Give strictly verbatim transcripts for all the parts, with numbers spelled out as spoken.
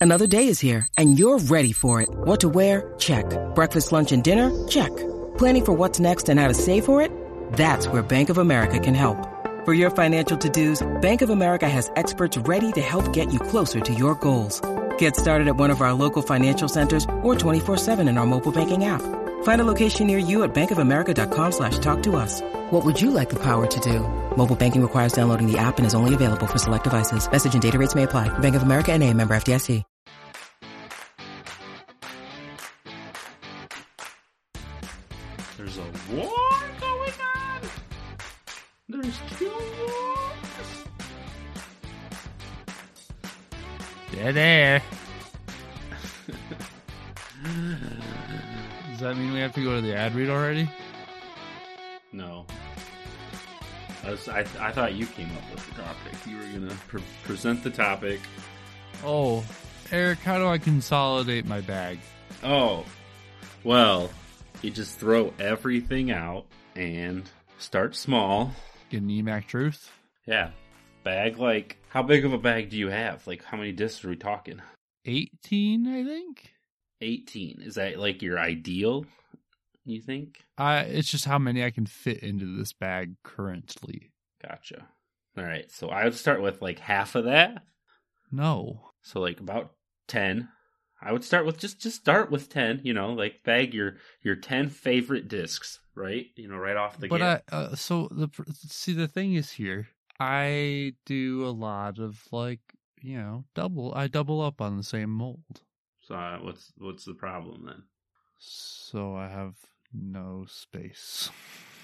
Another day is here, and you're ready for it. What to wear? Check. Breakfast, lunch, and dinner? Check. Planning for what's next and how to save for it? That's where Bank of America can help. For your financial to-dos, Bank of America has experts ready to help get you closer to your goals. Get started at one of our local financial centers or twenty-four seven in our mobile banking app. Find a location near you at bankofamerica.com slash talk to us. What would you like the power to do? Mobile banking requires downloading the app and is only available for select devices. Message and data rates may apply. Bank of America N A, member F D I C. There's a war going on. There's two wars. They're there. Does that mean we have to go to the ad read already? No. I, was, I, I thought you came up with the topic. You were going to pre- present the topic. Oh, Eric, how do I consolidate my bag? Oh, well, you just throw everything out and start small. Get an E MAC Truth? Yeah. Bag, like, how big of a bag do you have? Like, how many discs are we talking? eighteen, I think? eighteen. Is that, like, your ideal, you think? I. It's just how many I can fit into this bag currently. Gotcha. All right, so I would start with, like, half of that. No. So, like, about ten. I would start with, just just start with ten, you know, like, bag your, your ten favorite discs, right? You know, right off the But get. I, uh, so, the see, the thing is here, I do a lot of, like, you know, double, I double up on the same mold. So, uh, what's what's the problem then? So I have no space.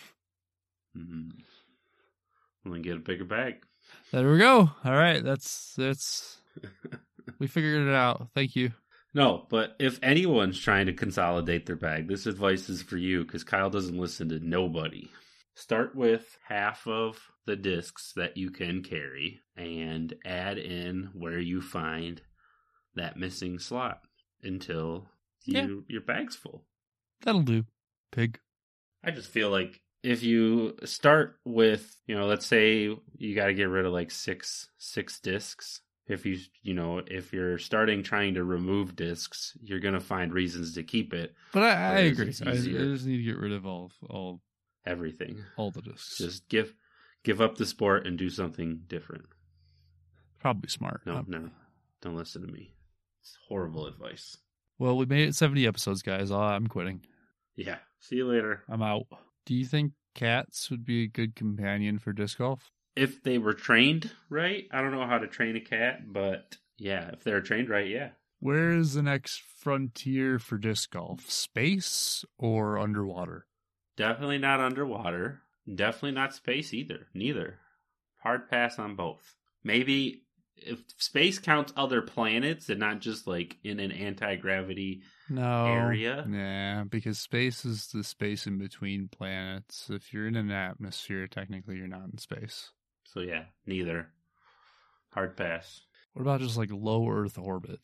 Mm-hmm. Well, then get a bigger bag. There we go. All right, that's, that's, we figured it out. Thank you. No, but if anyone's trying to consolidate their bag, this advice is for you, because Kyle doesn't listen to nobody. Start with half of the discs that you can carry and add in where you find that missing slot until you, Yeah. your bag's full. That'll do, pig. I just feel like if you start with, you know, let's say you got to get rid of like six six discs. If you, you know, if you're starting trying to remove discs, you're going to find reasons to keep it. But I, I Whereas agree. it's I, I easier. just need to get rid of all, all, Everything. all the discs. Just give give up the sport and do something different. Probably smart. No, Um, no, don't listen to me. It's horrible advice. Well, we made it seventy episodes, guys. Uh, I'm quitting. Yeah. See you later. I'm out. Do you think cats would be a good companion for disc golf? If they were trained right, I don't know how to train a cat, but yeah, if they're trained right, yeah. Where is the next frontier for disc golf? Space or underwater? Definitely not underwater. Definitely not space either. Neither. Hard pass on both. Maybe if space counts other planets and not just like in an anti-gravity No. area. Yeah, because space is the space in between planets. If you're in an atmosphere, technically you're not in space. So yeah, neither. Hard pass. What about just like low Earth orbit?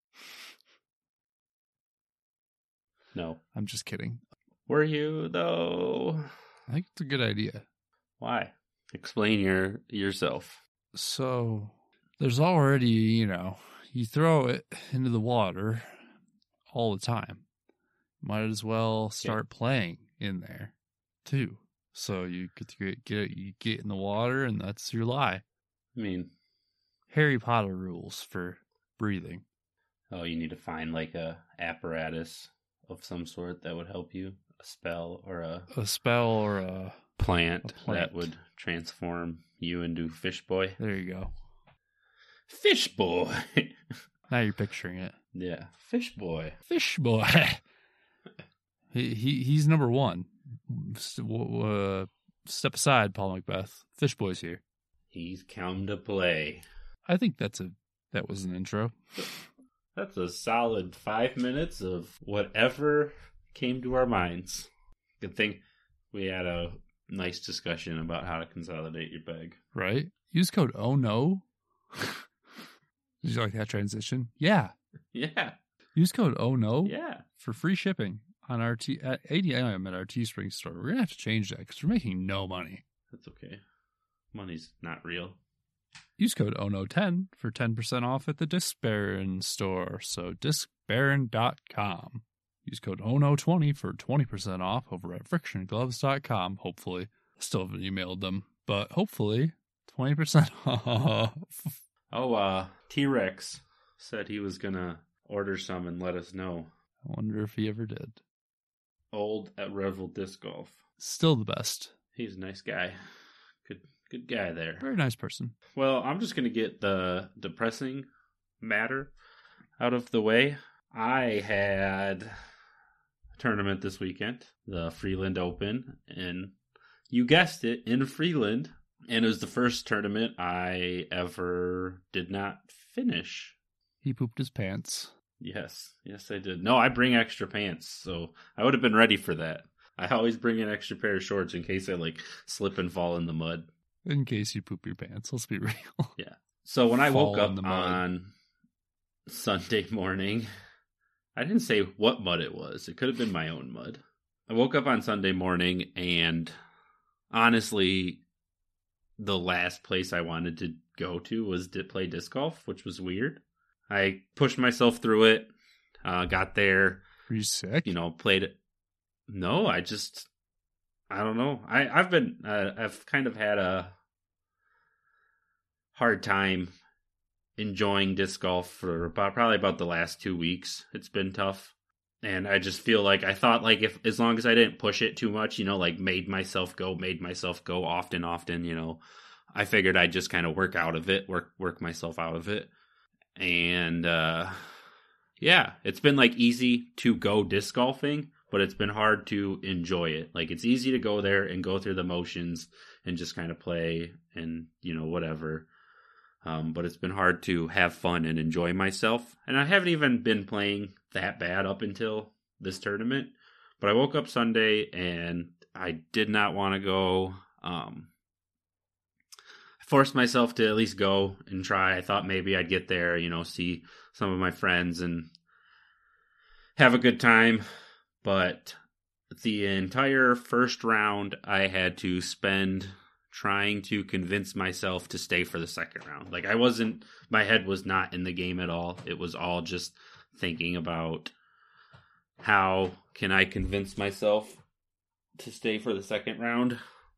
No. I'm just kidding. Were you though? I think it's a good idea. Why? Explain your yourself. So there's already, you know, you throw it into the water all the time. Might as well start yeah. playing in there too. So you get to get, get you get in the water, and that's your lie. I mean, Harry Potter rules for breathing. Oh, you need to find like a apparatus of some sort that would help you. A spell or a a spell or a plant, a plant. that would transform you into Fish Boy. There you go. Fish Boy. Now you're picturing it. Yeah, Fish Boy. Fish Boy. he he he's number one. Uh, step aside, Paul Macbeth. Fish Boy's here. He's come to play. I think that's a that was an intro. That's a solid five minutes of whatever came to our minds. Good thing we had a nice discussion about how to consolidate your bag. Right? Use code oh no. Did you like that transition? Yeah. Yeah. Use code oh no. Yeah. For free shipping on our T at A D M at our Teespring store. We're gonna have to change that because we're making no money. That's okay. Money's not real. Use code O N O ten for ten percent off at the Disc Baron store. So disc baron dot com. Use code O N O twenty for twenty percent off over at friction gloves dot com. Hopefully. Still haven't emailed them, but hopefully twenty percent off. Oh, uh, T-Rex said he was going to order some and let us know. I wonder if he ever did. Old at Revel Disc Golf. Still the best. He's a nice guy. Good good guy there. Very nice person. Well, I'm just going to get the depressing matter out of the way. I had a tournament this weekend, the Freeland Open, and you guessed it, in Freeland. And it was the first tournament I ever did not finish. He pooped his pants. Yes, yes I did. No, I bring extra pants, so I would have been ready for that. I always bring an extra pair of shorts in case I like slip and fall in the mud. In case you poop your pants, let's be real. Yeah. So when I Fall woke up in the mud. on Sunday morning, I didn't say what mud it was. It could have been my own mud. I woke up on Sunday morning and honestly, the last place I wanted to go to was to play disc golf, which was weird. I pushed myself through it, uh, got there. Were you sick? You know, played it. No, I just, I don't know. I, I've been, uh, I've kind of had a hard time enjoying disc golf for about, probably about the last two weeks. It's been tough. And I just feel like I thought like if, as long as I didn't push it too much, you know, like made myself go, made myself go often, often, you know, I figured I'd just kind of work out of it, work, work myself out of it. And, uh, yeah, it's been like easy to go disc golfing, but it's been hard to enjoy it. Like it's easy to go there and go through the motions and just kind of play and, you know, whatever. Um, but it's been hard to have fun and enjoy myself. And I haven't even been playing that bad up until this tournament. But I woke up Sunday and I did not want to go. Um, I forced myself to at least go and try. I thought maybe I'd get there, you know, see some of my friends and have a good time. But the entire first round, I had to spend trying to convince myself to stay for the second round. Like I wasn't, my head was not in the game at all. It was all just thinking about how can I convince myself to stay for the second round.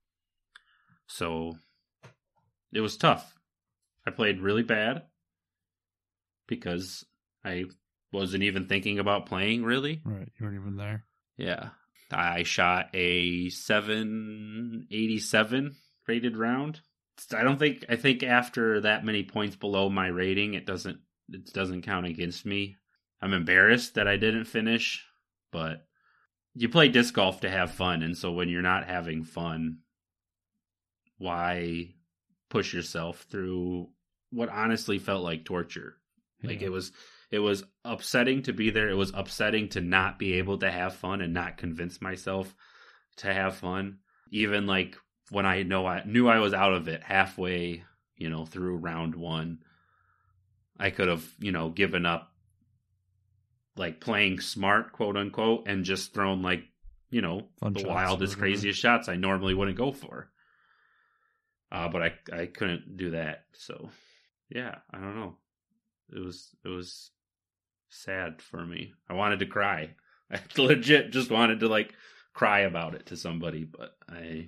So it was tough. I played really bad because I wasn't even thinking about playing really. Right, you weren't even there. Yeah. I shot a seven eighty-seven rated round. I don't think, I think after that many points below my rating, it doesn't, it doesn't count against me. I'm embarrassed that I didn't finish, but you play disc golf to have fun. And so when you're not having fun, why push yourself through what honestly felt like torture? Yeah. Like it was, it was upsetting to be there. It was upsetting to not be able to have fun and not convince myself to have fun. Even like when I know I knew I was out of it halfway, you know, through round one, I could have, you know, given up like playing smart, quote unquote, and just thrown like, you know, Fun the wildest, craziest shots I normally wouldn't go for. Uh, but I, I couldn't do that. So yeah, I don't know. It was, it was sad for me. I wanted to cry. I legit just wanted to like cry about it to somebody, but I,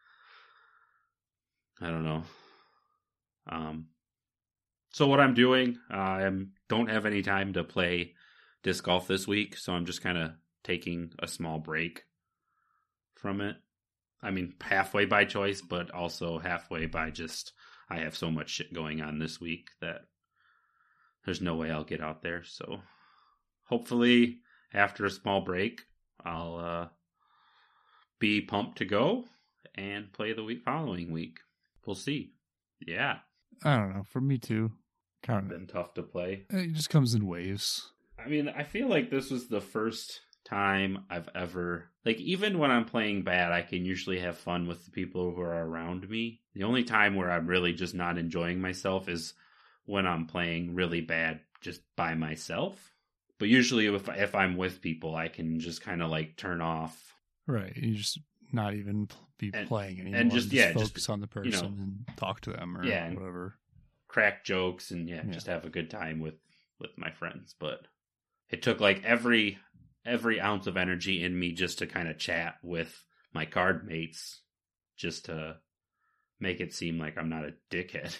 I don't know. Um, so what I'm doing, uh, I don't have any time to play disc golf this week, so I'm just kind of taking a small break from it. I mean, halfway by choice, but also halfway by just, I have so much shit going on this week that there's no way I'll get out there. So hopefully after a small break, I'll uh, be pumped to go and play the week following week. We'll see. Yeah. I don't know. For me too. Kind of been tough to play. It just comes in waves. I mean, I feel like this was the first time I've ever, like, even when I'm playing bad, I can usually have fun with the people who are around me. The only time where I'm really just not enjoying myself is when I'm playing really bad just by myself. But usually if, if I'm with people, I can just kind of like turn off. Right. You just not even be and, playing anymore. And just, just yeah, focus just, on the person you know, and talk to them or yeah, whatever. crack jokes and yeah, yeah, just have a good time with, with my friends. But it took like every every ounce of energy in me just to kind of chat with my card mates, just to make it seem like I'm not a dickhead.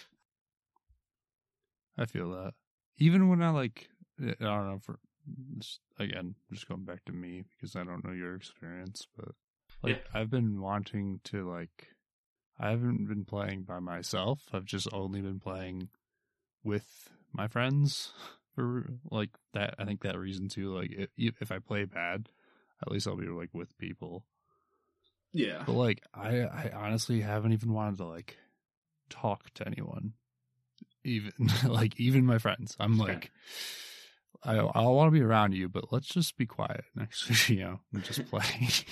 I feel that. Even when I like, I don't know, for just, again, just going back to me because I don't know your experience, but like yeah. I've been wanting to like, I haven't been playing by myself. I've just only been playing with my friends for like that. I think that reason too, like if, if I play bad, at least I'll be like with people. Yeah. But like, I, I honestly haven't even wanted to like talk to anyone. Even like, even my friends. I'm okay. like, I I want to be around you, but let's just be quiet next to you know, and just play.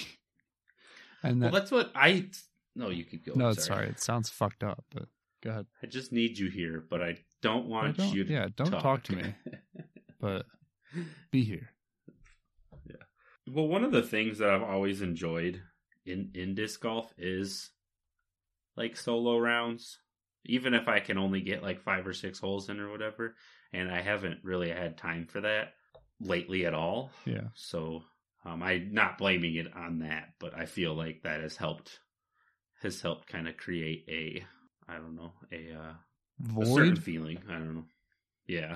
And that, well, that's what I. No, you could go. No, I'm sorry. sorry. It sounds fucked up, but go ahead. I just need you here, but I don't want I don't, you to. Yeah, don't talk. talk to me, but be here. Yeah. Well, one of the things that I've always enjoyed in in disc golf is like solo rounds, even if I can only get like five or six holes in or whatever, and I haven't really had time for that lately at all. Yeah. So um, I'm not blaming it on that, but I feel like that has helped has helped kind of create a I don't know a uh, void a certain feeling. I don't know. Yeah.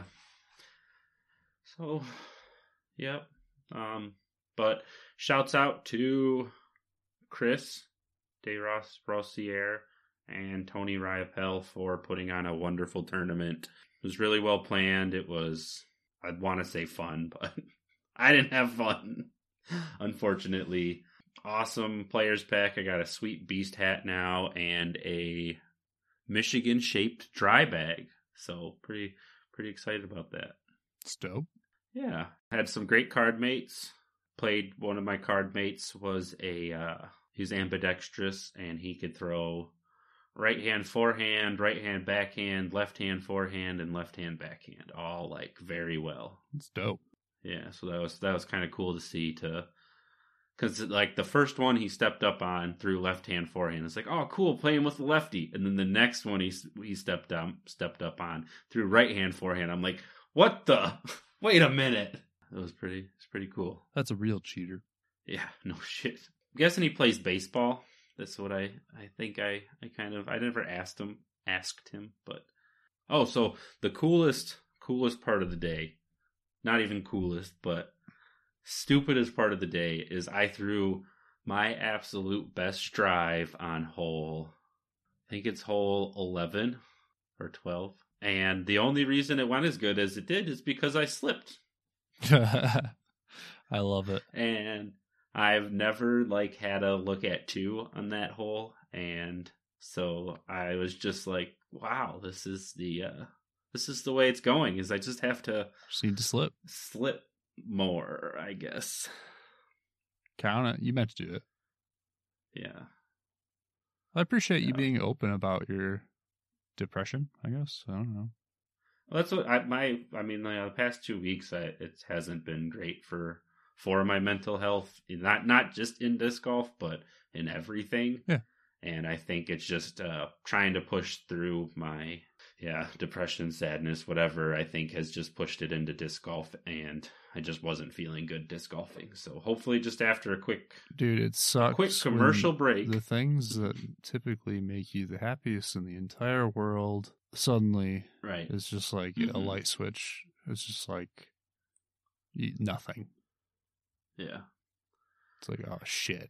So, yep. Um, but shouts out to Chris De Ross Rossier and Tony Riopel for putting on a wonderful tournament. It was really well planned. It was, I'd want to say fun, but I didn't have fun, unfortunately. Awesome players pack. I got a sweet beast hat now and a Michigan shaped dry bag. So pretty, pretty excited about that. It's dope. Yeah. Had some great card mates. Played one of my card mates was a, uh, he was ambidextrous and he could throw right hand forehand, right hand backhand, left hand forehand, and left hand backhand, all like very well. It's dope. Yeah, so that was that was kind of cool to see. To because like the first one he stepped up on through left hand forehand, it's like, oh cool, playing with the lefty, and then the next one he he stepped up stepped up on through right hand forehand. I'm like, what the? Wait a minute. It was pretty. It's pretty cool. That's a real cheater. Yeah, no shit. I'm guessing he plays baseball. That's what I, I think I, I kind of, I never asked him, asked him, but, oh, so the coolest, coolest part of the day, not even coolest, but stupidest part of the day is I threw my absolute best drive on hole, I think it's hole eleven or twelve. And the only reason it went as good as it did is because I slipped. I love it. And I've never like had a look at two on that hole, and so I was just like, "Wow, this is the uh, this is the way it's going." Is I just have to just need to slip, slip more, I guess. Count it. You meant to do it. Yeah, I appreciate yeah. you being open about your depression. I guess I don't know. Well, that's what I my I mean. Like, the past two weeks, I, it hasn't been great for. for my mental health, not not just in disc golf, but in everything. Yeah. And I think it's just uh, trying to push through my, yeah, depression, sadness, whatever, I think has just pushed it into disc golf, and I just wasn't feeling good disc golfing. So hopefully just after a quick... Dude, it sucks. Quick commercial break. The things that typically make you the happiest in the entire world, suddenly right. it's just like mm-hmm. a light switch. It's just like nothing. Yeah. It's like, oh, shit.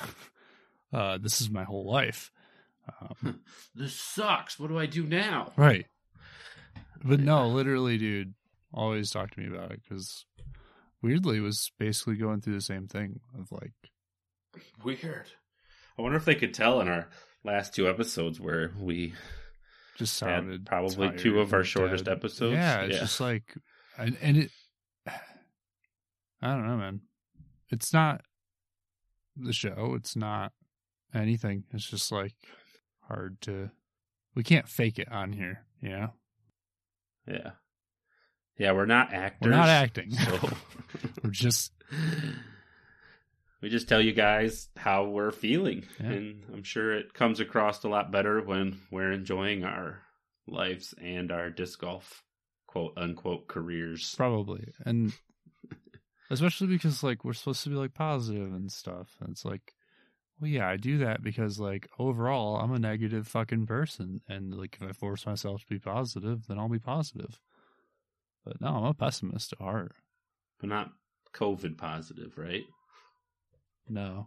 uh, this is my whole life. Um, this sucks. What do I do now? Right. But yeah. No, literally, dude, always talk to me about it because weirdly was basically going through the same thing of like. Weird. I wonder if they could tell in our last two episodes where we just sounded had probably two of our shortest dead. episodes. Yeah, it's yeah. just like, and, and it, I don't know, man. It's not the show. It's not anything. It's just like hard to. We can't fake it on here, you know? Yeah. Yeah, we're not actors. We're not acting. So. We're just. We just tell you guys how we're feeling. Yeah. And I'm sure it comes across a lot better when we're enjoying our lives and our disc golf quote unquote careers. Probably. And especially because like we're supposed to be like positive and stuff. And it's like, well, yeah, I do that because like overall I'm a negative fucking person. And like if I force myself to be positive, then I'll be positive. But no, I'm a pessimist at heart. But not COVID positive, right? No.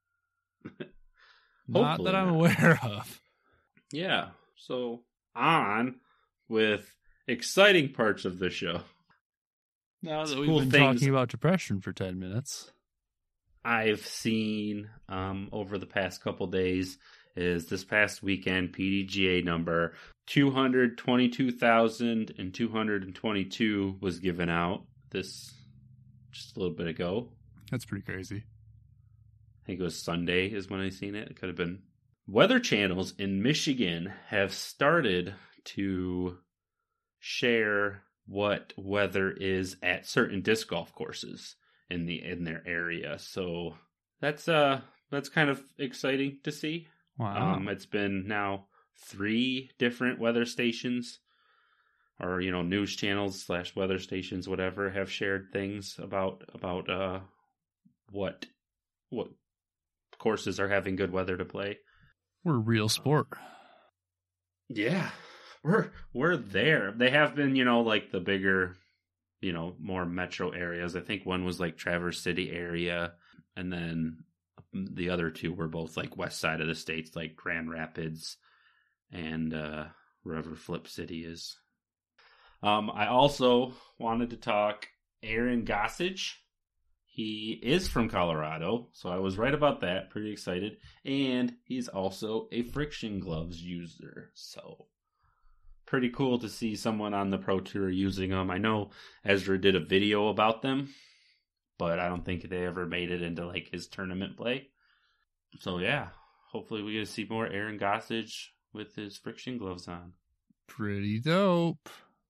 Not that I'm not. aware of. Yeah. So on with exciting parts of the show. Now that we've cool been talking about depression for ten minutes. I've seen um, over the past couple days is this past weekend P D G A number two hundred twenty-two thousand two hundred twenty-two was given out this just a little bit ago. That's pretty crazy. I think it was Sunday is when I seen it. It could have been. Weather channels in Michigan have started to share what weather is at certain disc golf courses in the in their area. So that's uh that's kind of exciting to see. Wow. Um, it's been now three different weather stations, or you know, news channels slash weather stations, whatever, have shared things about about uh what what courses are having good weather to play. We're a real sport. Yeah, we're we're there. They have been, you know, like the bigger, you know, more metro areas. I think one was like Traverse City area, and then the other two were both like west side of the states, like Grand Rapids and uh, wherever Flip City is. Um, I also wanted to talk Aaron Gossage. He is from Colorado, so I was right about that. Pretty excited. And he's also a Friction Gloves user. So pretty cool to see someone on the Pro Tour using them. I know Ezra did a video about them, but I don't think they ever made it into like his tournament play. So yeah, hopefully we get to see more Aaron Gossage with his Friction Gloves on. Pretty dope.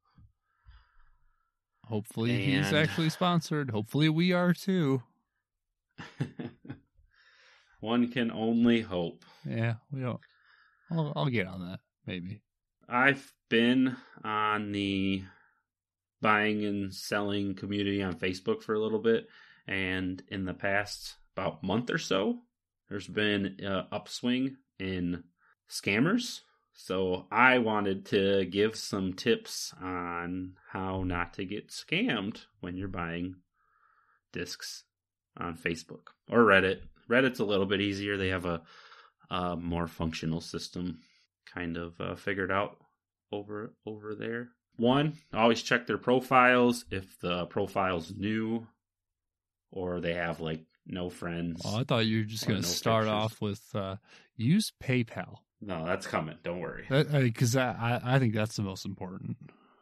Hopefully and... he's actually sponsored. Hopefully we are too. One can only hope. Yeah, we don't. I'll, I'll get on that, maybe. I've been on the buying and selling community on Facebook for a little bit, and in the past about month or so, there's been an upswing in scammers. So I wanted to give some tips on how not to get scammed when you're buying discs on Facebook or Reddit. Reddit's a little bit easier. They have a, a more functional system kind of uh, figured out over over there. One, always check their profiles. If the profile's new or they have like no friends. Oh, I thought you were just going to no start pictures. off with uh, use PayPal. No, that's coming. Don't worry. Because I, I think that's the most important.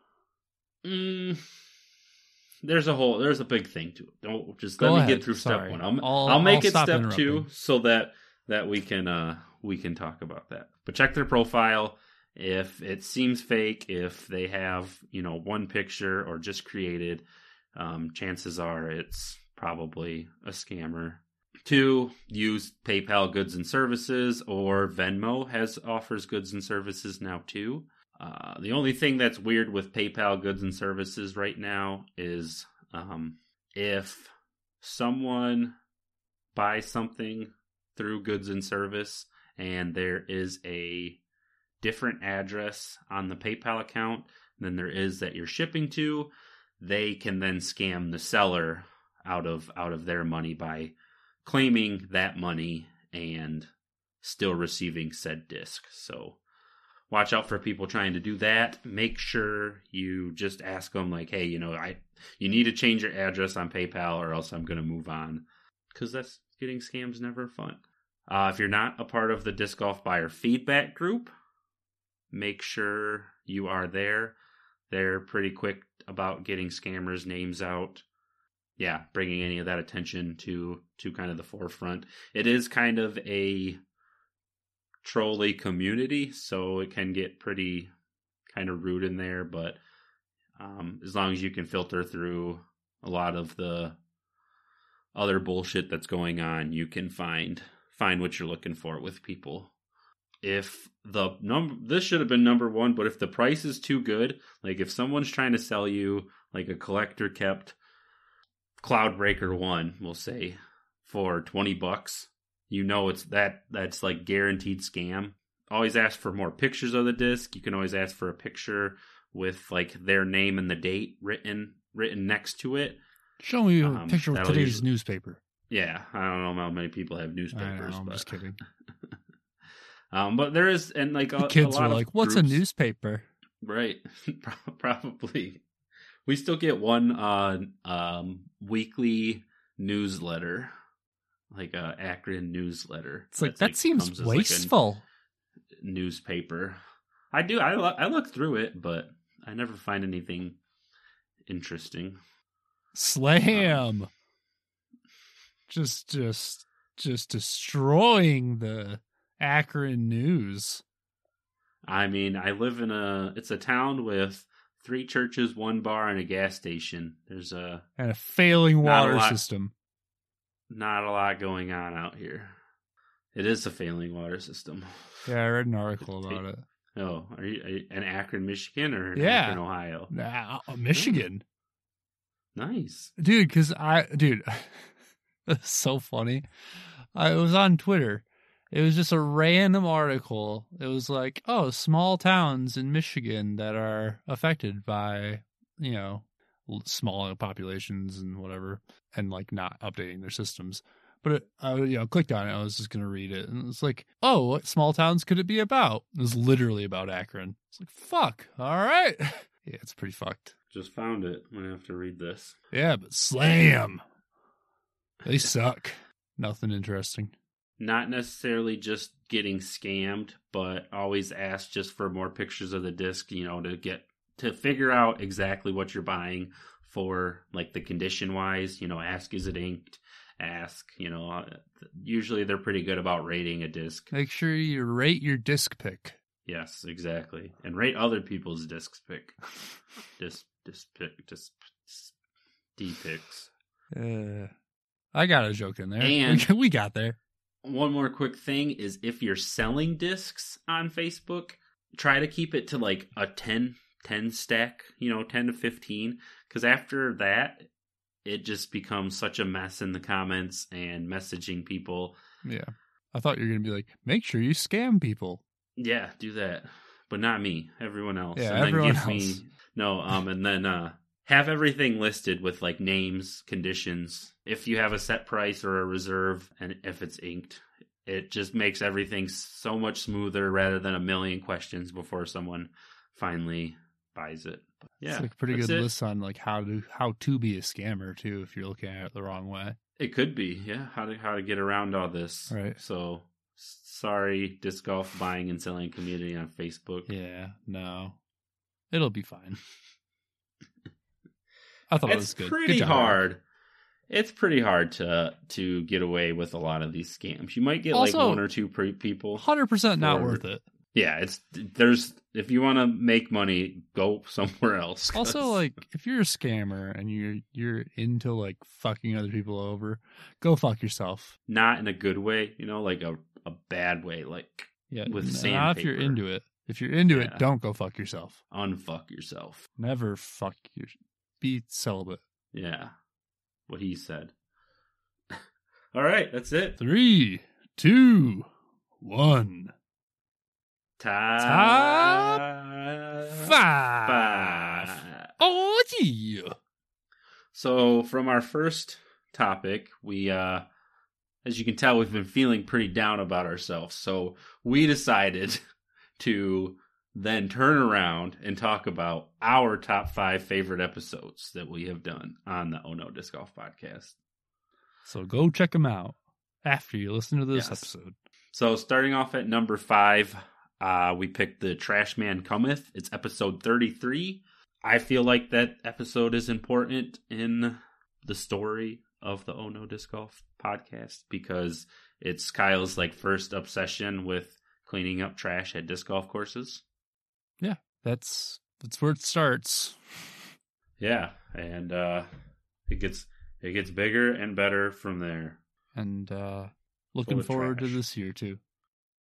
Mm, there's a whole, there's a big thing to it. Don't just Go let ahead. me get through Sorry. step one. I'll, I'll, I'll make I'll it step interrupting. two so that that we can uh we can talk about that. But check their profile. If it seems fake, if they have you know one picture or just created, um, chances are it's probably a scammer. Two, use PayPal goods and services, or Venmo has offers goods and services now too. Uh, the only thing that's weird with PayPal goods and services right now is um, if someone buys something through goods and service and there is a different address on the PayPal account than there is that you're shipping to, they can then scam the seller out of out of their money by claiming that money and still receiving said disc. So watch out for people trying to do that. Make sure you just ask them like, hey, you know, I you need to change your address on PayPal or else I'm going to move on. Because that's getting scams never fun. Uh, if you're not a part of the Disc Golf Buyer Feedback Group, make sure you are there. They're pretty quick about getting scammers' names out. Yeah, bringing any of that attention to to kind of the forefront. It is kind of a trolley community, so it can get pretty kind of rude in there, but um, as long as you can filter through a lot of the other bullshit that's going on, you can find find what you're looking for with people. if the number, this should have been number one, but if the price is too good, like if someone's trying to sell you like a collector kept Cloudbreaker one, we'll say, for twenty bucks, you know it's that that's like guaranteed scam. Always ask for more pictures of the disc. You can always ask for a picture with like their name and the date written written next to it. Show me a Um, picture of that'll today's usually- newspaper. Yeah, I don't know how many people have I newspapers. know, I'm but, just kidding. um, but there is, and like a, The kids a lot are of like, "What's groups, a newspaper?" Right, probably. We still get one uh, um, weekly newsletter, like a Akron newsletter. It's like That's, that seems comes as, like, a wasteful. newspaper. I do. I lo- I look through it, but I never find anything interesting. Slam. just, just, just destroying the Akron news. I mean, I live in a. It's a town with three churches, one bar, and a gas station. There's a And a failing Not a water lot. system. not a lot going on out here. It is a failing water system. Yeah, I read an article about it. Oh, are you, are you in Akron, Michigan, or in Yeah. Akron, Ohio? Nah, uh, Michigan. Nice. Dude, because I, dude, it's so funny. I was on Twitter. It was just a random article. It was like, oh, small towns in Michigan that are affected by, you know, l- small populations and whatever, and like not updating their systems. But it, I, you know, clicked on it. I was just gonna read it, and it's like, oh, what small towns could it be about? It was literally about Akron. It's like, fuck. All right. Yeah, it's pretty fucked. Just found it. I'm gonna have to read this. Yeah, but slam. They suck. Nothing interesting. Not necessarily just getting scammed, but always ask just for more pictures of the disc, you know, to get to figure out exactly what you're buying for, like the condition wise. You know, ask, is it inked? Ask, you know, uh, usually they're pretty good about rating a disc. Make sure you rate your disc pick. Yes, exactly. And rate other people's disc pick. Disc, disc pick, disc, D picks. Uh, I got a joke in there. And- we got there. One more quick thing is if you're selling discs on Facebook, try to keep it to like a ten, ten stack, you know, ten to fifteen. Because after that, it just becomes such a mess in the comments and messaging people. Yeah. I thought you were going to be like, make sure you scam people. Yeah, do that. But not me, everyone else. Yeah, and everyone then give else. me no, um, and then uh have everything listed with like names, conditions. If you have a set price or a reserve, and if it's inked, it just makes everything so much smoother rather than a million questions before someone finally buys it. But yeah, It's like a pretty that's good it. list on like how to how to be a scammer too if you're looking at it the wrong way. It could be, yeah. How to how to get around all this? Right. So s- sorry, disc golf buying and selling community on Facebook. Yeah, no. It'll be fine. I thought it was It's good. pretty Good job, Eric. hard. It's pretty hard to to get away with a lot of these scams. You might get Also, like one or two pre- people. one hundred percent not For- worth it. Yeah, it's there's if you want to make money, go somewhere else. 'cause- Also, like, if you're a scammer and you're you're into like fucking other people over, go fuck yourself. not in a good way, you know, like a a bad way, like Yeah, With not if you're sandpaper. into it. If you're into Yeah. it, don't go fuck yourself. unfuck yourself. Never fuck your. Be celibate. Yeah, what he said. All right, that's it. Three, two, one. Top, Five. five. Oh yeah. So from our first topic, we uh as you can tell, we've been feeling pretty down about ourselves. So we decided to then turn around and talk about our top five favorite episodes that we have done on the Oh No Disc Golf podcast. So go check them out after you listen to this Yes. episode. So starting off at number five, uh, we picked the Trash Man Cometh. It's episode thirty-three. I feel like that episode is important in the story of the Oh No Disc Golf podcast because it's Kyle's like first obsession with cleaning up trash at disc golf courses. That's that's where it starts. Yeah, and uh, it gets it gets bigger and better from there. And uh looking Full of forward trash. to this year too.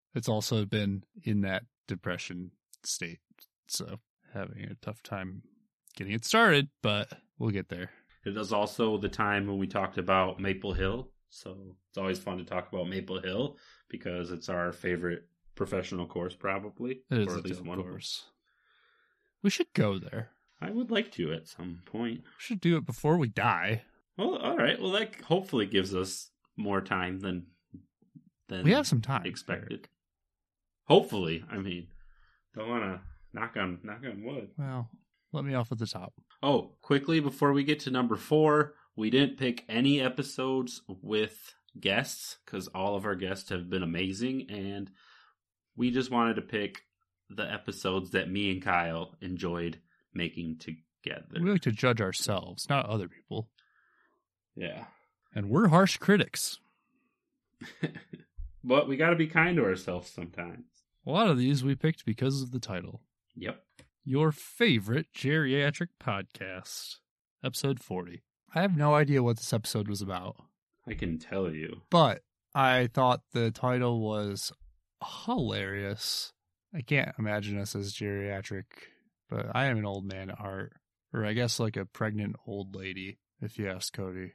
it's also been in that depression state. So having a tough time getting it started, but we'll get there. It is also the time when we talked about Maple Hill. So it's always fun to talk about Maple Hill because it's our favorite professional course, probably. It is or a at least dope one course. We should go there. I would like to at some point. We should do it before we die. Well, all right. Well, that hopefully gives us more time than than We have some time. expected. Eric. Hopefully, I mean, don't want to knock on knock on wood. Well, let me off at the top. Oh, quickly before we get to number four, we didn't pick any episodes with guests because all of our guests have been amazing, and we just wanted to pick the episodes that me and Kyle enjoyed making together. We like to judge ourselves, not other people. Yeah. And we're harsh critics. But we got to be kind to ourselves sometimes. A lot of these we picked because of the title. Yep. Your favorite geriatric podcast, episode forty. I have no idea what this episode was about, I can tell you. but I thought the title was hilarious. I can't imagine us as geriatric, but I am an old man at heart. Or I guess like a pregnant old lady, if you ask Cody.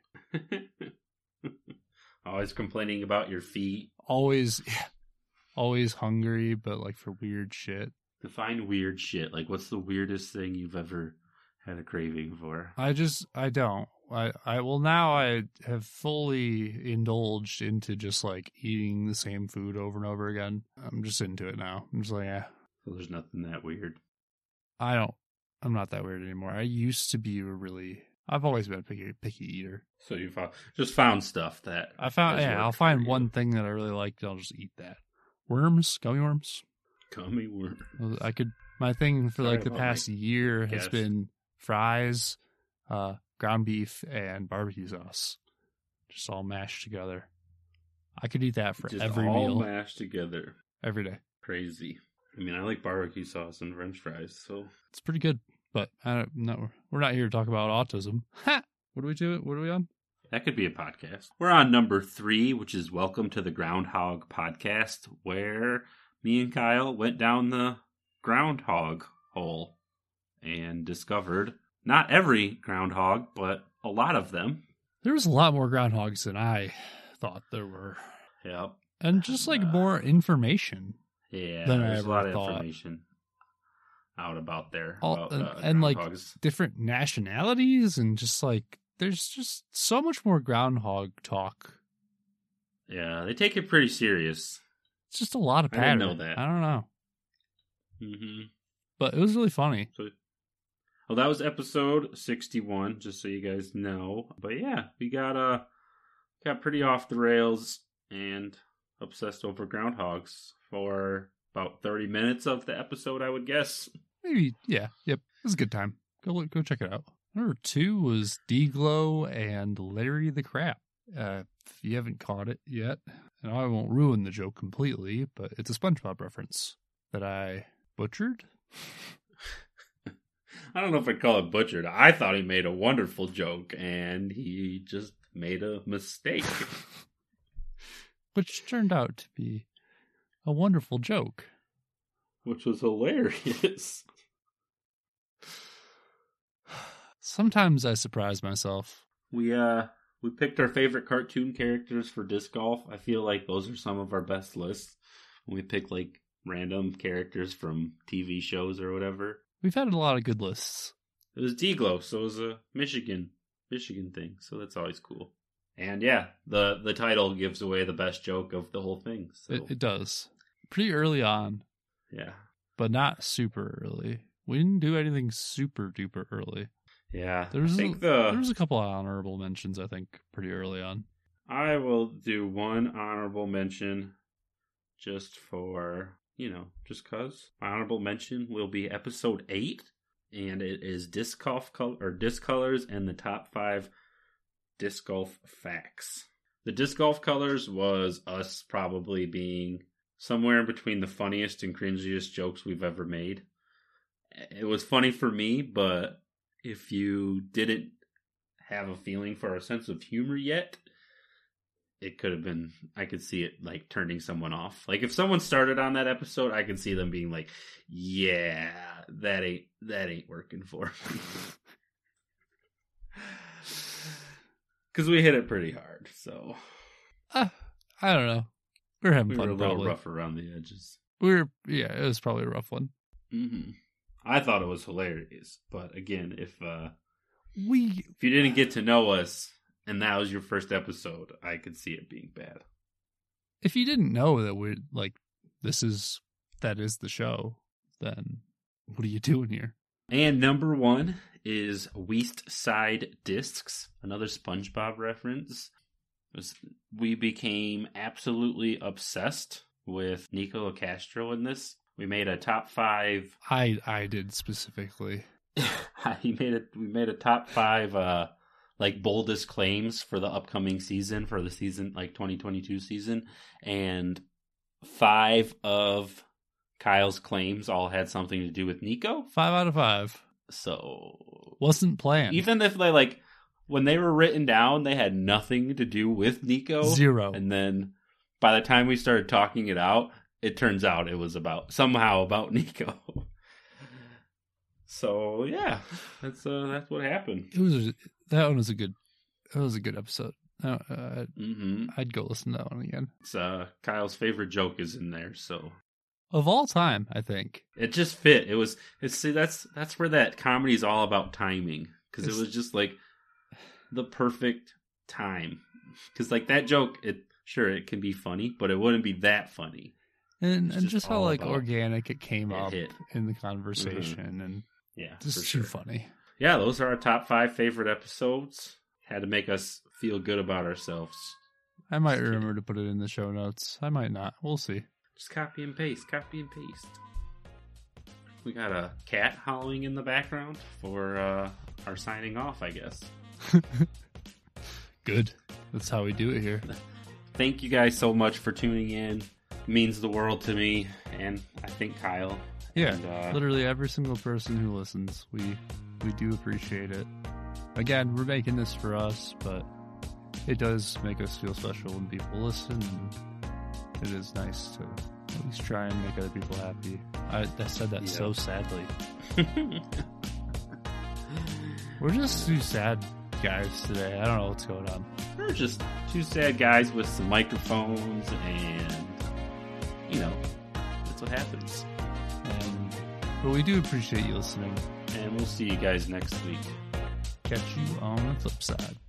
Always complaining about your feet. Always, always hungry, but like for weird shit. Define weird shit. Like, what's the weirdest thing you've ever had a craving for? I just, I don't. I, I, well, now I have fully indulged into just like eating the same food over and over again. I'm just into it now. I'm just like, yeah, So there's nothing that weird. I don't, I'm not that weird anymore. I used to be a really, I've always been a picky, picky eater. So you found, just found stuff that I found, has yeah, I'll worked for find you. one thing that I really like, and I'll just eat that. Worms, gummy worms. Gummy worm. I could, my thing for Sorry like the about past my year has guess. been fries, uh, ground beef, and barbecue sauce. Just all mashed together. I could eat that for Just every all meal, mashed together. every day. Crazy. I mean, I like barbecue sauce and French fries. So It's pretty good, but I don't, no, we're not here to talk about autism. Ha! What do we do? What are we on? that could be a podcast. We're on number three, which is Welcome to the Groundhog Podcast, where me and Kyle went down the groundhog hole and discovered not every groundhog, but a lot of them. There was a lot more groundhogs than I thought there were, Yep. and just like Uh, more information. Yeah, Than I there's a lot ever of thought. information out about there. All, about, and, uh, and like groundhogs. different nationalities, and just like there's just so much more groundhog talk. Yeah, they take it pretty serious. It's just a lot of I pattern. didn't know that. I don't know, Mm-hmm. but it was really funny. So, well, that was episode sixty-one, just so you guys know. But yeah, we got uh got pretty off the rails and obsessed over groundhogs for about thirty minutes of the episode, I would guess. Maybe, yeah, yep. It was a good time. Go look, go check it out. Number two was D-Glow and Larry the Crap. Uh, if you haven't caught it yet, and I won't ruin the joke completely, but it's a SpongeBob reference that I butchered. I don't know if I'd call it butchered. I thought he made a wonderful joke, and he just made a mistake. Which turned out to be a wonderful joke. Which was hilarious. Sometimes I surprise myself. We uh we picked our favorite cartoon characters for disc golf. I feel like those are some of our best lists. When we pick like random characters from T V shows or whatever. We've had a lot of good lists. It was D-Glow, so it was a Michigan Michigan thing, so that's always cool. And yeah, the the title gives away the best joke of the whole thing. So It, it does. Pretty early on, yeah. but not super early. We didn't do anything super duper early. Yeah. There was I think a, the there was a couple of honorable mentions, I think, pretty early on. I will do one honorable mention just for, you know, just cause. My honorable mention will be episode eight, and it is disc golf color or disc colors and the top five disc golf facts. The disc golf colors was us probably being somewhere in between the funniest and cringiest jokes we've ever made. It was funny for me, but if you didn't have a feeling for our sense of humor yet, it could have been, I could see it like turning someone off. Like if someone started on that episode, I could see them being like, yeah, that ain't, that ain't working for me. Because we hit it pretty hard, so. Uh, I don't know. We were having we fun, were a little probably. rough around the edges. We were, yeah, it was probably a rough one. Mm-hmm. I thought it was hilarious, but again, if uh, we if you didn't get to know us and that was your first episode, I could see it being bad. If you didn't know that we're like this is that is the show, then what are you doing here? And number one is West Side Discs, another SpongeBob reference. Was, we became absolutely obsessed with Nico Castro in this. We made a top five. I I did specifically. he made it. We made a top five, uh, like boldest claims for the upcoming season, for the season like twenty twenty-two season, and five of Kyle's claims all had something to do with Nico. Five out of five. So wasn't planned. Even if they like when they were written down, they had nothing to do with Nico. Zero. And then by the time we started talking it out, it turns out it was about somehow about Nico. So yeah, that's uh, that's what happened. It was that one was a good. It was a good episode. Uh, uh, mm-hmm. I'd go listen to that one again. It's uh, Kyle's favorite joke is in there, so of all time, I think it just fit. It was. It's see that's that's where that comedy is all about timing, because it was just like the perfect time. Because like that joke, it sure it can be funny, but it wouldn't be that funny. And it's and just, just how like about, organic it came it up hit. in the conversation, mm-hmm. and yeah, just for too sure. funny. Yeah, those are our top five favorite episodes. Had to make us feel good about ourselves. I might just remember kidding. to put it in the show notes. I might not. We'll see. Just copy and paste. Copy and paste. We got a cat howling in the background for uh, our signing off, I guess. Good. That's how we do it here. Thank you guys so much for tuning in. It means the world to me, and I think Kyle. Yeah, and, uh, literally every single person who listens, we we do appreciate it. Again, we're making this for us, but it does make us feel special when people listen, and it is nice to at least try and make other people happy. I, I said that yeah. so sadly. We're just two sad guys today. I don't know what's going on. We're just two sad guys with some microphones, and you know, that's what happens. And but we do appreciate you listening. And we'll see you guys next week. Catch you on the flip side.